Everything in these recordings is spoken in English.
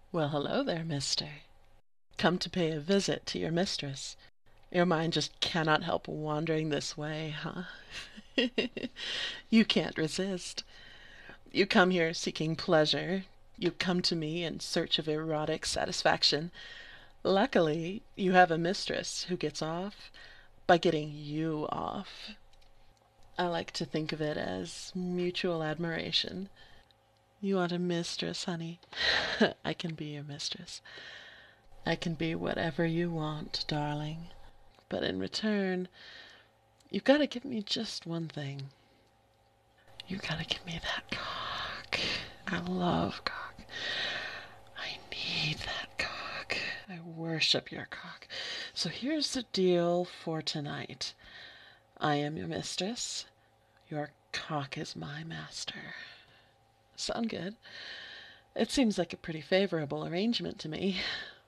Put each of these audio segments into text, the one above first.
Well, hello there, mister. Come to pay a visit to your mistress. Your mind just cannot help wandering this way, huh? You can't resist. You come here seeking pleasure. You come to me in search of erotic satisfaction. Luckily, you have a mistress who gets off by getting you off. I like to think of it as mutual admiration. You want a mistress, honey? I can be your mistress. I can be whatever you want, darling. But in return, you've got to give me just one thing. You gotta give me that cock. I love cock. I need that cock. I worship your cock. So here's the deal for tonight. I am your mistress. Your cock is my master. Sound good? It seems like a pretty favorable arrangement to me.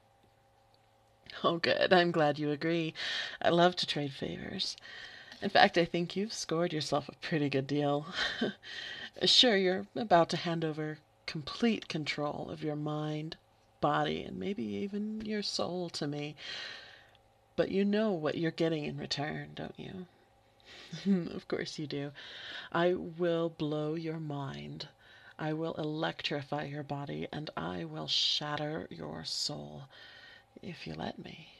Oh, good. I'm glad you agree. I love to trade favors. In fact, I think you've scored yourself a pretty good deal. Sure, you're about to hand over complete control of your mind, body, and maybe even your soul to me. But you know what you're getting in return, don't you? Of course you do. I will blow your mind. I will electrify your body, and I will shatter your soul, if you let me.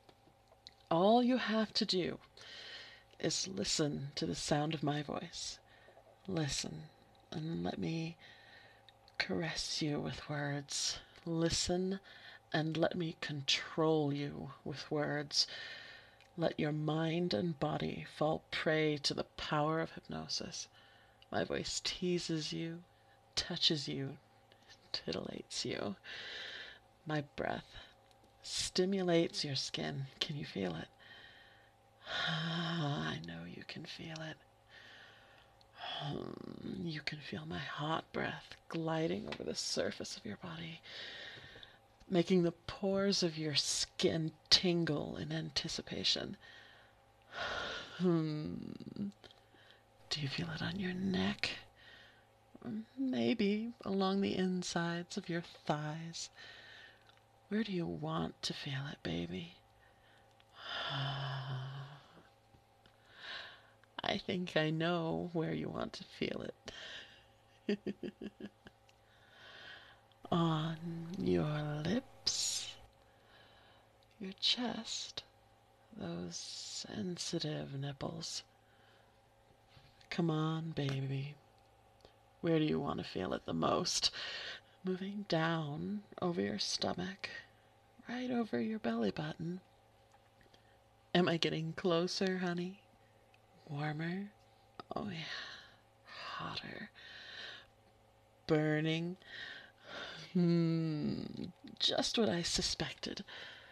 All you have to do is listen to the sound of my voice. Listen, and let me caress you with words. Listen, and let me control you with words. Let your mind and body fall prey to the power of hypnosis. My voice teases you, touches you, titillates you. My breath stimulates your skin. Can you feel it? I know you can feel it. You can feel my hot breath gliding over the surface of your body, making the pores of your skin tingle in anticipation. Do you feel it on your neck? Or maybe along the insides of your thighs? Where do you want to feel it, baby? I think I know where you want to feel it. On your lips, your chest, those sensitive nipples. Come on, baby. Where do you want to feel it the most? Moving down over your stomach, right over your belly button. Am I getting closer, honey? Warmer? Oh, yeah. Hotter. Burning. Just what I suspected.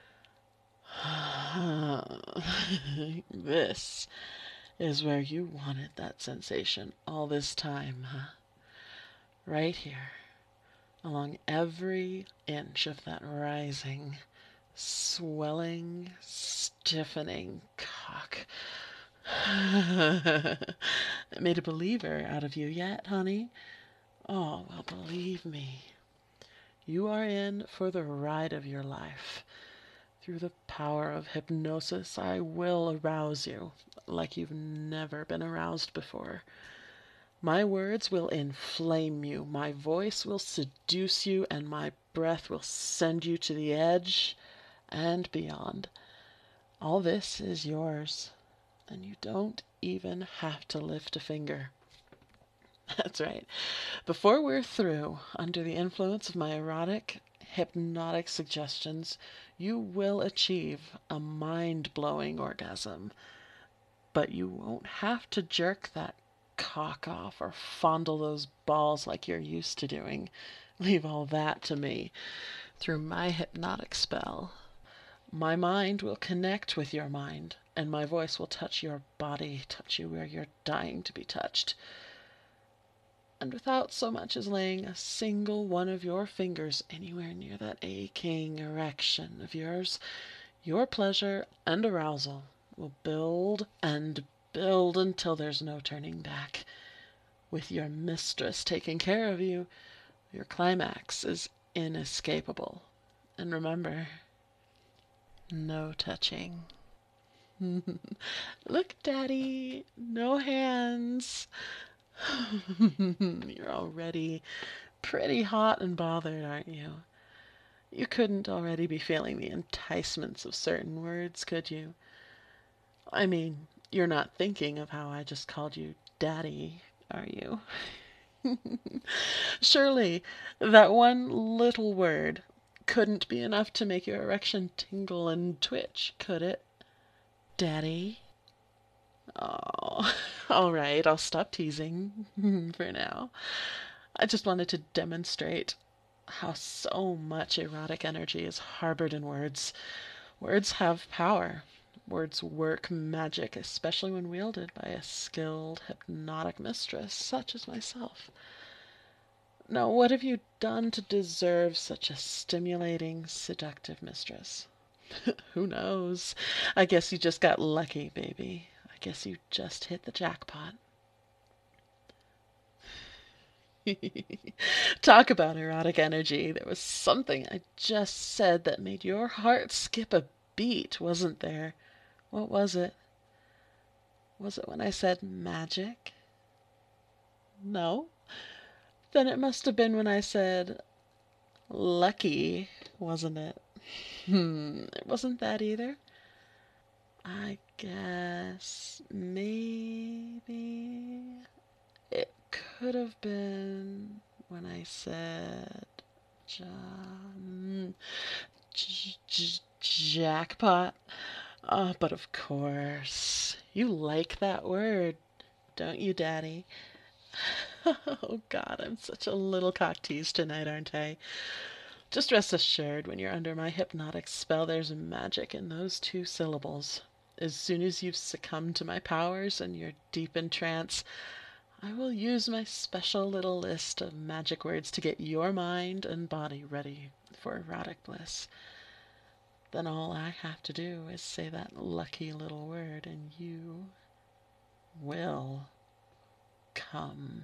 This is where you wanted that sensation all this time, huh? Right here, along every inch of that rising, swelling, stiffening cock. Made a believer out of you yet, honey? Oh, well, believe me, you are in for the ride of your life. Through the power of hypnosis, I will arouse you like you've never been aroused before. My words will inflame you, my voice will seduce you, and my breath will send you to the edge and beyond. All this is yours, and you don't even have to lift a finger. That's right. Before we're through, under the influence of my erotic, hypnotic suggestions, you will achieve a mind-blowing orgasm. But you won't have to jerk that cock off or fondle those balls like you're used to doing. Leave all that to me. Through my hypnotic spell, my mind will connect with your mind, and my voice will touch your body, touch you where you're dying to be touched. And without so much as laying a single one of your fingers anywhere near that aching erection of yours, your pleasure and arousal will build and build until there's no turning back. With your mistress taking care of you, your climax is inescapable. And remember, no touching. Look, Daddy, no hands. You're already pretty hot and bothered, aren't you? You couldn't already be feeling the enticements of certain words, could you? I mean, you're not thinking of how I just called you Daddy, are you? Surely that one little word couldn't be enough to make your erection tingle and twitch, could it? Daddy? Oh, all right, I'll stop teasing for now. I just wanted to demonstrate how so much erotic energy is harbored in words. Words have power. Words work magic, especially when wielded by a skilled hypnotic mistress such as myself. Now, what have you done to deserve such a stimulating, seductive mistress? Who knows? I guess you just got lucky, baby. I guess you just hit the jackpot. Talk about erotic energy. There was something I just said that made your heart skip a beat, wasn't there? What was it? Was it when I said magic? No? Then it must have been when I said lucky, wasn't it? It wasn't that either. I guess maybe it could have been when I said jackpot. But of course, you like that word, don't you, Daddy? Oh, God, I'm such a little cock tease tonight, aren't I? Just rest assured, when you're under my hypnotic spell, there's magic in those two syllables. As soon as you've succumbed to my powers and you're deep in trance, I will use my special little list of magic words to get your mind and body ready for erotic bliss. Then all I have to do is say that lucky little word and you will come.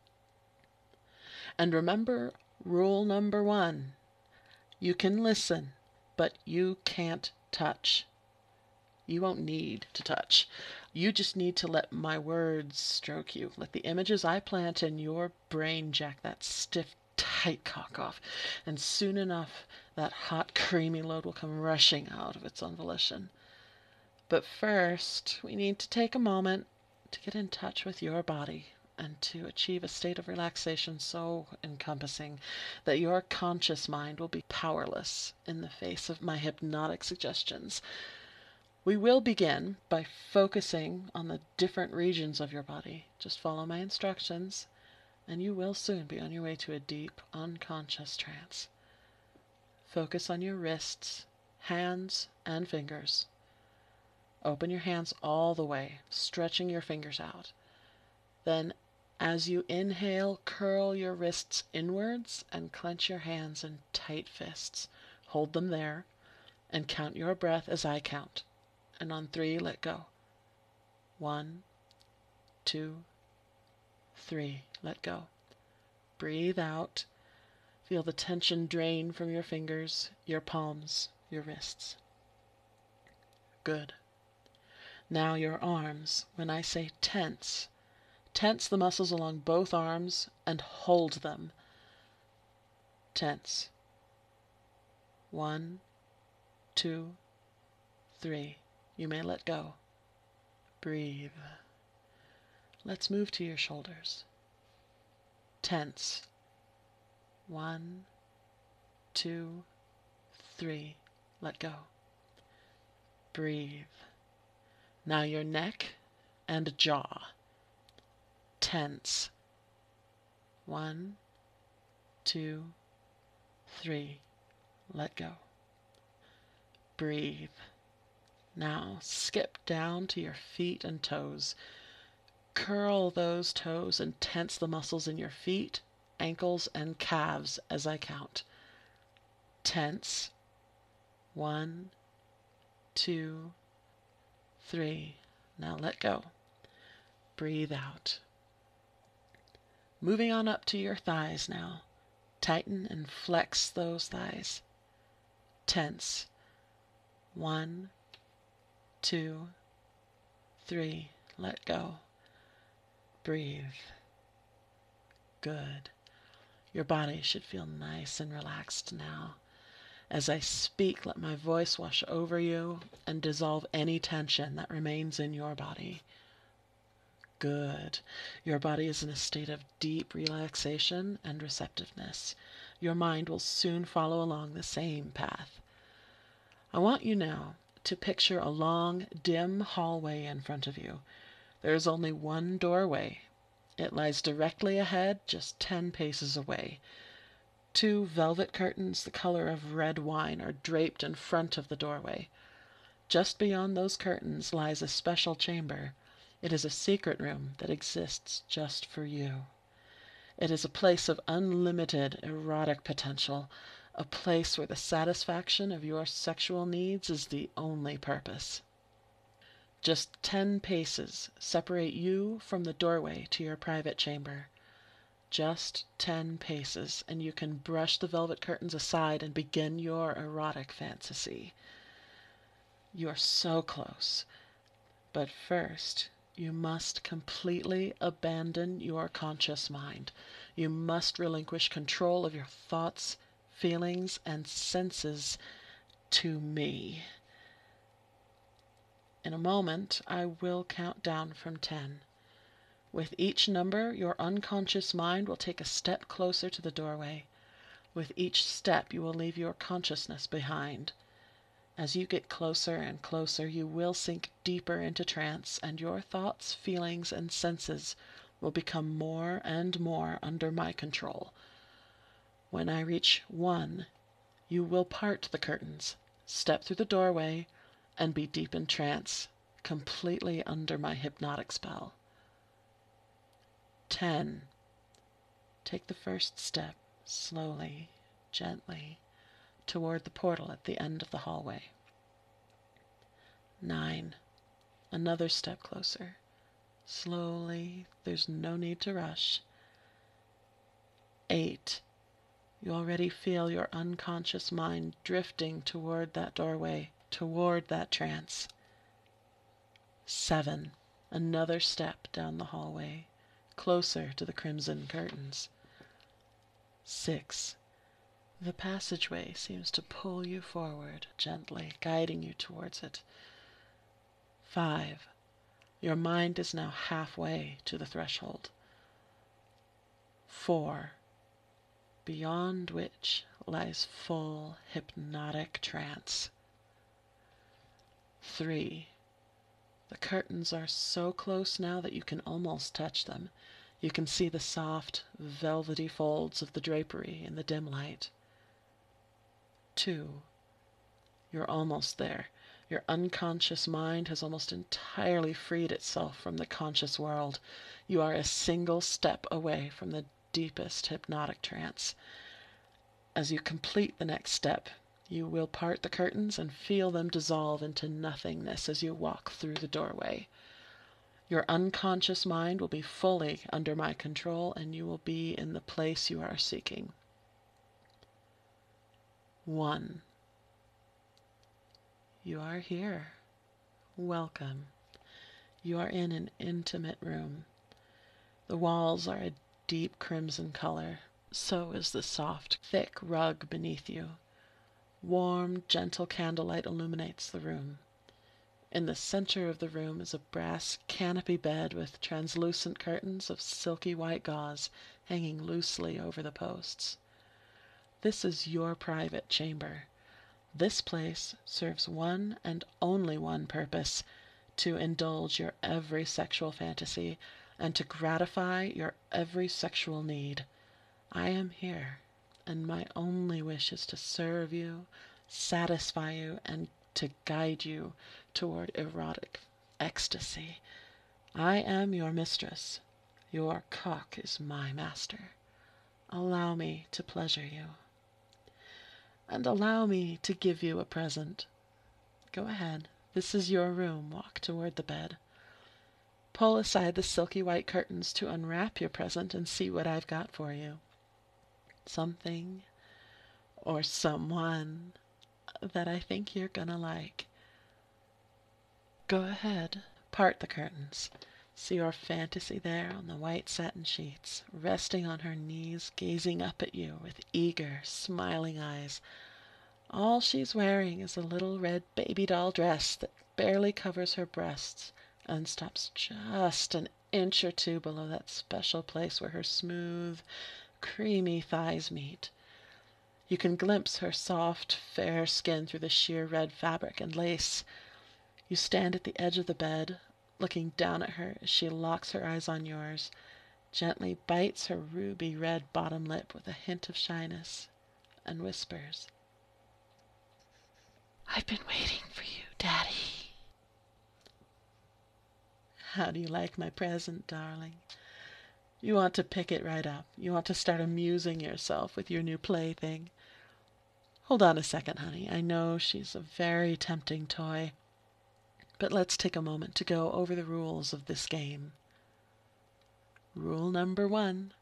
And remember rule number 1. You can listen, but you can't touch. You won't need to touch. You just need to let my words stroke you. Let the images I plant in your brain jack that stiff, tight cock off. And soon enough, that hot, creamy load will come rushing out of its own volition. But first, we need to take a moment to get in touch with your body and to achieve a state of relaxation so encompassing that your conscious mind will be powerless in the face of my hypnotic suggestions. We will begin by focusing on the different regions of your body. Just follow my instructions, and you will soon be on your way to a deep, unconscious trance. Focus on your wrists, hands, and fingers. Open your hands all the way, stretching your fingers out. Then, as you inhale, curl your wrists inwards and clench your hands in tight fists. Hold them there and count your breath as I count. And on 3, let go. 1, 2, 3, let go. Breathe out. Feel the tension drain from your fingers, your palms, your wrists. Good. Now your arms. When I say tense, tense the muscles along both arms and hold them. Tense. 1, 2, 3. You may let go. Breathe. Let's move to your shoulders. Tense. 1, 2, 3. Let go. Breathe. Now your neck and jaw. Tense. 1, 2, 3. Let go. Breathe. Now skip down to your feet and toes. Curl those toes and tense the muscles in your feet, ankles, and calves as I count. Tense. 1, 2, 3. Now let go. Breathe out. Moving on up to your thighs now. Tighten and flex those thighs. Tense. 1, 2, 3. Let go. Breathe. Good. Your body should feel nice and relaxed now. As I speak, let my voice wash over you and dissolve any tension that remains in your body. Good. Your body is in a state of deep relaxation and receptiveness. Your mind will soon follow along the same path. I want you now to picture a long, dim hallway in front of you. There is only one doorway. It lies directly ahead, just 10 paces away. 2 velvet curtains the color of red wine are draped in front of the doorway. Just beyond those curtains lies a special chamber. It is a secret room that exists just for you. It is a place of unlimited erotic potential, a place where the satisfaction of your sexual needs is the only purpose. Just 10 paces separate you from the doorway to your private chamber. Just 10 paces, and you can brush the velvet curtains aside and begin your erotic fantasy. You are so close. But first, you must completely abandon your conscious mind. You must relinquish control of your thoughts, feelings, and senses to me. In a moment, I will count down from 10. With each number, your unconscious mind will take a step closer to the doorway. With each step, you will leave your consciousness behind. As you get closer and closer, you will sink deeper into trance, and your thoughts, feelings, and senses will become more and more under my control. When I reach 1, you will part the curtains, step through the doorway, and be deep in trance, completely under my hypnotic spell. 10. Take the first step, slowly, gently, toward the portal at the end of the hallway. 9. Another step closer. Slowly, there's no need to rush. 8. You already feel your unconscious mind drifting toward that doorway, toward that trance. 7. Another step down the hallway, closer to the crimson curtains. 6. The passageway seems to pull you forward, gently, guiding you towards it. 5. Your mind is now halfway to the threshold. 4. Beyond which lies full hypnotic trance. 3. The curtains are so close now that you can almost touch them. You can see the soft, velvety folds of the drapery in the dim light. 2. You're almost there. Your unconscious mind has almost entirely freed itself from the conscious world. You are a single step away from the deepest hypnotic trance. As you complete the next step, you will part the curtains and feel them dissolve into nothingness as you walk through the doorway. Your unconscious mind will be fully under my control, and you will be in the place you are seeking. 1. You are here. Welcome. You are in an intimate room. The walls are a deep crimson color. So is the soft, thick rug beneath you. Warm, gentle candlelight illuminates the room. In the center of the room is a brass canopy bed with translucent curtains of silky white gauze hanging loosely over the posts. This is your private chamber. This place serves one and only one purpose: to indulge your every sexual fantasy and to gratify your every sexual need. I am here, and my only wish is to serve you, satisfy you, and to guide you toward erotic ecstasy. I am your mistress. Your cock is my master. Allow me to pleasure you. And allow me to give you a present. Go ahead. This is your room. Walk toward the bed. Pull aside the silky white curtains to unwrap your present and see what I've got for you. something, or someone that I think you're gonna like. Go ahead, part the curtains. See your fantasy there on the white satin sheets, resting on her knees, gazing up at you with eager, smiling eyes. All she's wearing is a little red baby doll dress that barely covers her breasts and stops just an inch or two below that special place where her smooth, creamy thighs meet. You can glimpse her soft, fair skin through the sheer red fabric and lace. You stand at the edge of the bed, looking down at her as she locks her eyes on yours, gently bites her ruby red bottom lip with a hint of shyness, and whispers, "I've been waiting for you, Daddy." How do you like my present, darling? You want to pick it right up. You want to start amusing yourself with your new plaything. Hold on a second, honey. I know she's a very tempting toy, but let's take a moment to go over the rules of this game. Rule number 1,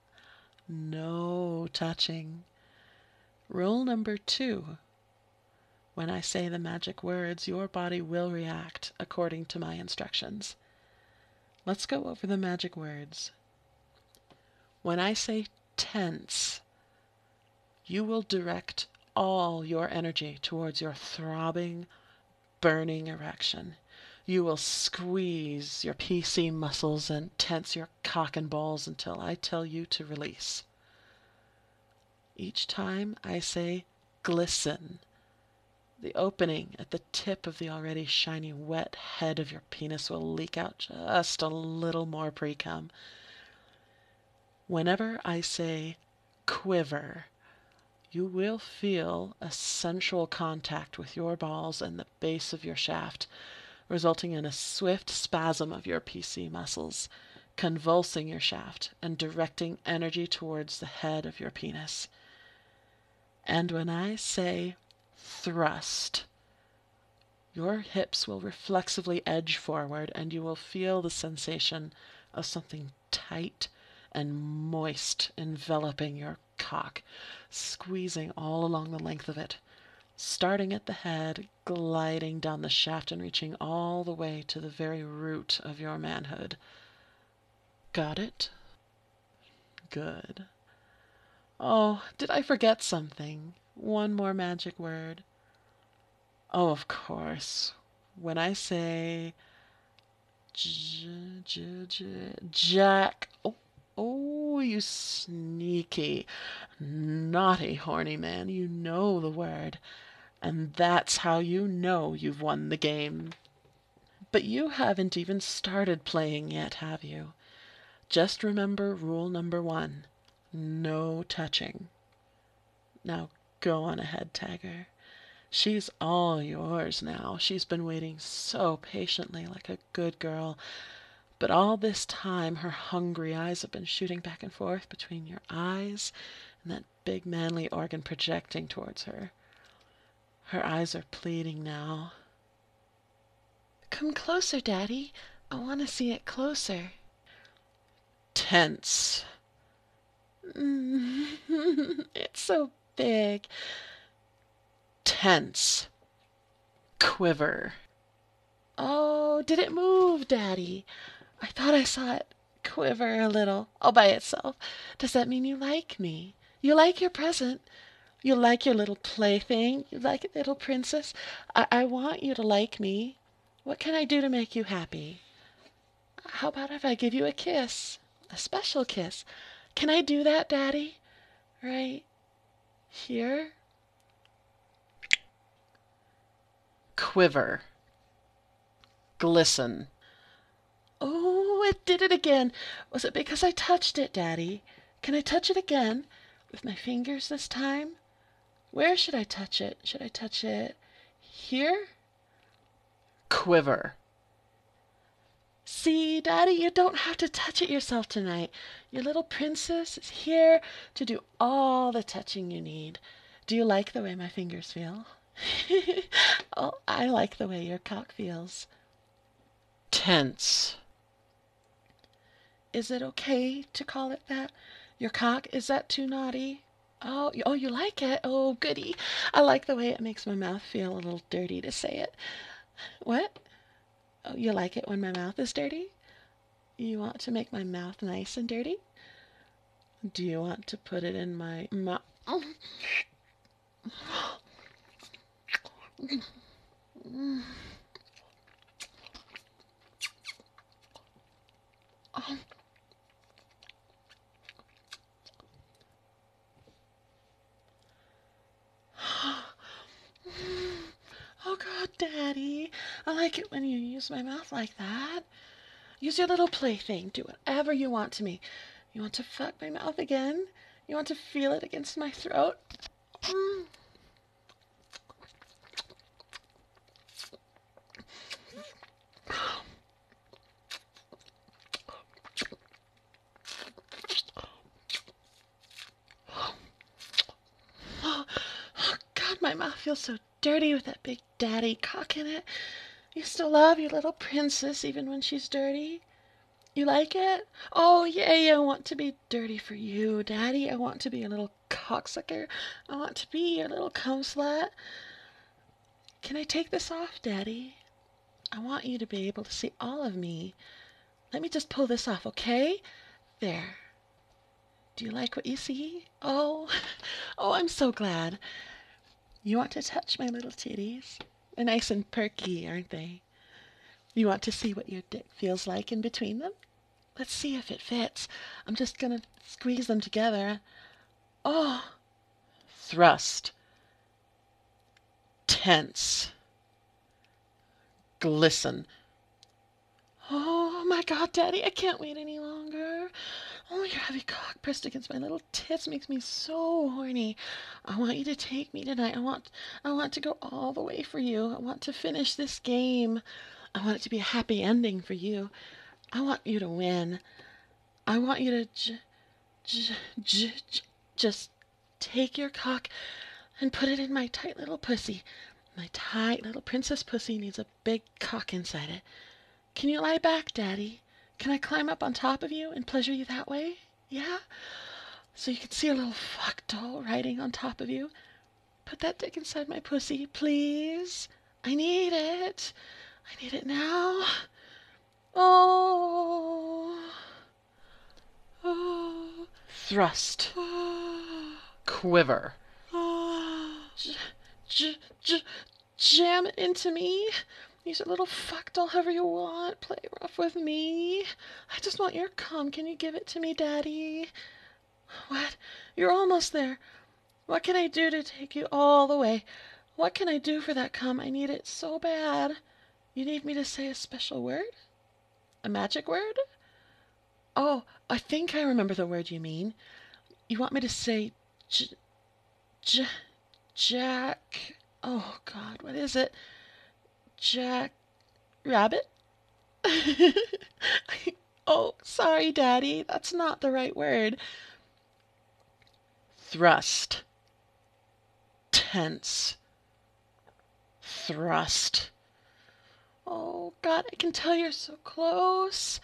no touching. Rule number 2, when I say the magic words, your body will react according to my instructions. Let's go over the magic words. When I say tense, you will direct all your energy towards your throbbing, burning erection. You will squeeze your PC muscles and tense your cock and balls until I tell you to release. Each time I say glisten, the opening at the tip of the already shiny, wet head of your penis will leak out just a little more pre-cum. Whenever I say quiver, you will feel a sensual contact with your balls and the base of your shaft, resulting in a swift spasm of your PC muscles, convulsing your shaft and directing energy towards the head of your penis. And when I say thrust, your hips will reflexively edge forward and you will feel the sensation of something tight and moist enveloping your cock, squeezing all along the length of it, starting at the head, gliding down the shaft and reaching all the way to the very root of your manhood. Got it? Good. Oh, did I forget something? One more magic word. Oh, of course. When I say Jack. Oh, you sneaky, naughty, horny man. You know the word. And that's how you know you've won the game. But you haven't even started playing yet, have you? Just remember rule number 1. No touching. Now go on ahead, Tiger. She's all yours now. She's been waiting so patiently like a good girl. But all this time her hungry eyes have been shooting back and forth between your eyes and that big manly organ projecting towards her. Her eyes are pleading now. Come closer, Daddy. I want to see it closer. Tense. It's so big. Tense. Quiver. Oh, did it move, Daddy? I thought I saw it quiver a little, all by itself. Does that mean you like me? You like your present? You like your little plaything? You like it, little princess? I want you to like me. What can I do to make you happy? How about if I give you a kiss? A special kiss. Can I do that, Daddy? Right here? Quiver. Glisten. Oh, it did it again. Was it because I touched it, Daddy? Can I touch it again? With my fingers this time? Where should I touch it? Should I touch it here? Quiver. See, Daddy, you don't have to touch it yourself tonight. Your little princess is here to do all the touching you need. Do you like the way my fingers feel? Oh, I like the way your cock feels. Tense. Is it okay to call it that? Your cock, is that too naughty? Oh, you like it? Oh, goody. I like the way it makes my mouth feel a little dirty to say it. What? Oh, you like it when my mouth is dirty? You want to make my mouth nice and dirty? Do you want to put it in my mouth? Oh God, Daddy, I like it when you use my mouth like that. Use your little plaything. Do whatever you want to me. You want to fuck my mouth again? You want to feel it against my throat? Mm. Oh, God, my mouth feels so dirty with that big daddy cock in it. You still love your little princess even when she's dirty? You like it? Oh, yay, I want to be dirty for you, Daddy. I want to be a little cocksucker. I want to be your little cum slut. Can I take this off, Daddy? I want you to be able to see all of me. Let me just pull this off, okay? There. Do you like what you see? Oh, oh, I'm so glad. You want to touch my little titties? They're nice and perky, aren't they? You want to see what your dick feels like in between them? Let's see if it fits. I'm just gonna squeeze them together. Oh, thrust, tense, glisten. Oh my God, Daddy, I can't wait any longer. Oh, your heavy cock pressed against my little tits makes me so horny. I want you to take me tonight. I want to go all the way for you. I want to finish this game. I want it to be a happy ending for you. I want you to win. I want you to just take your cock and put it in my tight little pussy. My tight little princess pussy needs a big cock inside it. Can you lie back, Daddy? Can I climb up on top of you and pleasure you that way? Yeah? So you can see a little fuck doll riding on top of you. Put that dick inside my pussy, please. I need it. I need it now. Oh. Oh. Thrust. Quiver. J- j- j- jam it into me. Use a little fuck doll however you want. Play rough with me. I just want your cum. Can you give it to me, Daddy? What? You're almost there. What can I do to take you all the way? What can I do for that cum? I need it so bad. You need me to say a special word? A magic word? Oh, I think I remember the word you mean. You want me to say j- j- Jack. Oh, God, what is it? Jack Rabbit? Oh, sorry, Daddy. That's not the right word. Thrust. Tense. Thrust. Oh, God, I can tell you're so close.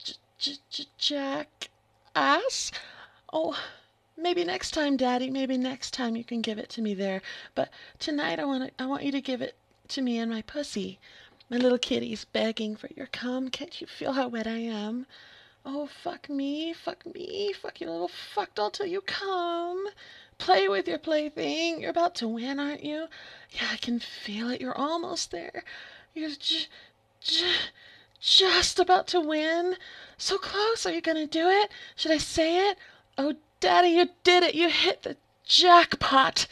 Jack ass? Oh, maybe next time, Daddy. Maybe next time you can give it to me there. But tonight I want you to give it to me in my pussy. My little kitty's begging for your cum. Can't you feel how wet I am? Oh, fuck me, fuck your little fuck doll till you come. Play with your plaything. You're about to win, aren't you? Yeah, I can feel it. You're almost there. You're j- just about to win. So close. Are you gonna do it? Should I say it? Oh, Daddy, you did it. You hit the jackpot.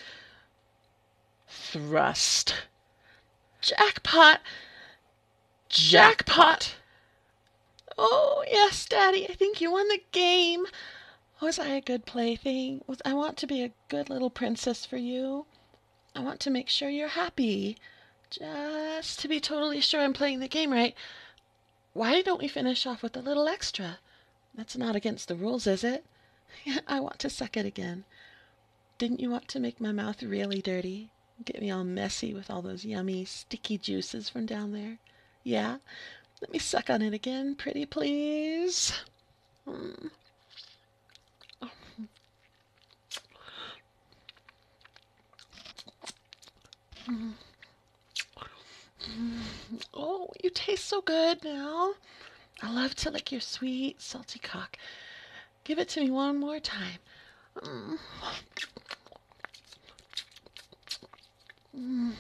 Thrust. Jackpot. Jackpot. Oh, yes, Daddy. I think you won the game. Was I a good plaything? I want to be a good little princess for you. I want to make sure you're happy. Just to be totally sure I'm playing the game right. Why don't we finish off with a little extra? That's not against the rules, is it? I want to suck it again. Didn't you want to make my mouth really dirty? Get me all messy with all those yummy, sticky juices from down there? Yeah? Let me suck on it again, pretty please. Mm. Oh, you taste so good now. I love to lick your sweet, salty cock. Give it to me one more time. Mm. Mm.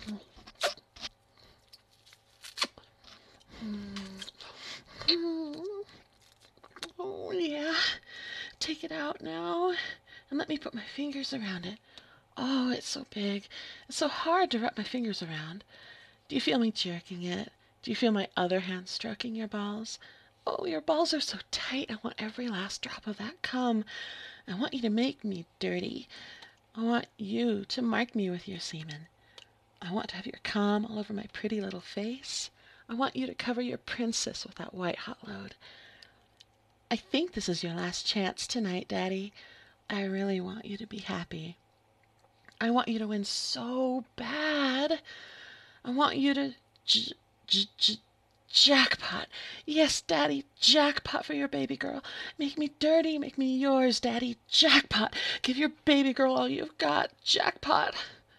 Mm. Oh, yeah. Take it out now and let me put my fingers around it. Oh, it's so big. It's so hard to wrap my fingers around. Do you feel me jerking it? Do you feel my other hand stroking your balls? Oh, your balls are so tight. I want every last drop of that cum. I want you to make me dirty. I want you to mark me with your semen. I want to have your cum all over my pretty little face. I want you to cover your princess with that white hot load. I think this is your last chance tonight, Daddy. I really want you to be happy. I want you to win so bad. I want you to j- j- j- jackpot. Yes, Daddy, jackpot for your baby girl. Make me dirty, make me yours, Daddy. Jackpot. Give your baby girl all you've got. Jackpot.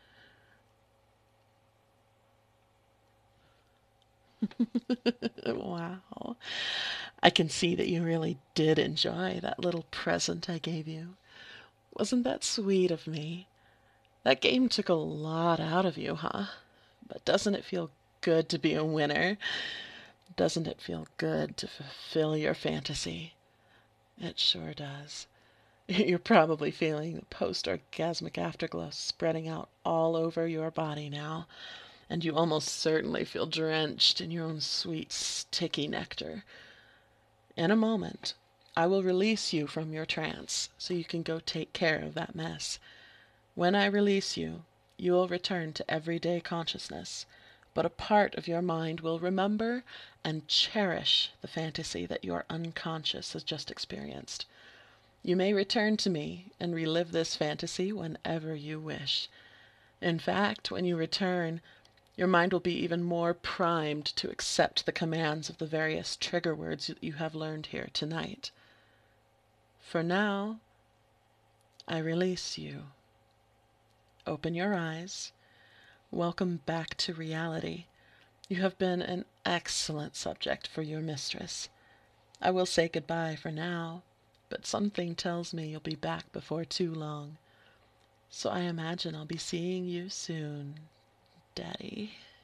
Wow. I can see that you really did enjoy that little present I gave you. Wasn't that sweet of me? That game took a lot out of you, huh? But doesn't it feel good to be a winner? Doesn't it feel good to fulfill your fantasy? It sure does. You're probably feeling the post-orgasmic afterglow spreading out all over your body now, and you almost certainly feel drenched in your own sweet, sticky nectar. In a moment, I will release you from your trance so you can go take care of that mess. When I release you, you will return to everyday consciousness, but a part of your mind will remember and cherish the fantasy that your unconscious has just experienced. You may return to me and relive this fantasy whenever you wish. In fact, when you return, your mind will be even more primed to accept the commands of the various trigger words that you have learned here tonight. For now, I release you. Open your eyes. Welcome back to reality. You have been an excellent subject for your mistress. I will say goodbye for now, but something tells me you'll be back before too long. So I imagine I'll be seeing you soon, Daddy.